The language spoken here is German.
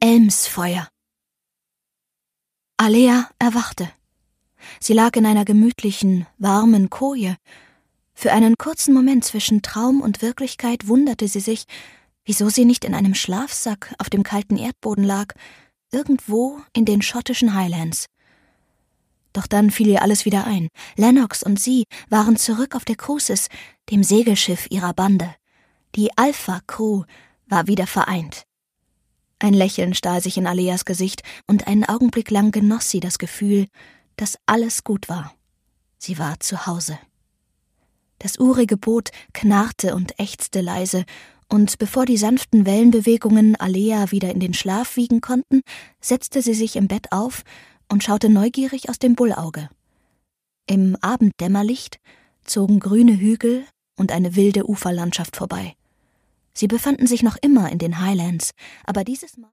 Elmsfeuer. Alea erwachte. Sie lag in einer gemütlichen, warmen Koje. Für einen kurzen Moment zwischen Traum und Wirklichkeit wunderte sie sich, wieso sie nicht in einem Schlafsack auf dem kalten Erdboden lag, irgendwo in den schottischen Highlands. Doch dann fiel ihr alles wieder ein. Lennox und sie waren zurück auf der Crucis, dem Segelschiff ihrer Bande. Die Alpha-Crew war wieder vereint. Ein Lächeln stahl sich in Aleas Gesicht, und einen Augenblick lang genoss sie das Gefühl, dass alles gut war. Sie war zu Hause. Das urige Boot knarrte und ächzte leise, und bevor die sanften Wellenbewegungen Alea wieder in den Schlaf wiegen konnten, setzte sie sich im Bett auf und schaute neugierig aus dem Bullauge. Im Abenddämmerlicht zogen grüne Hügel und eine wilde Uferlandschaft vorbei. Sie befanden sich noch immer in den Highlands, aber dieses Mal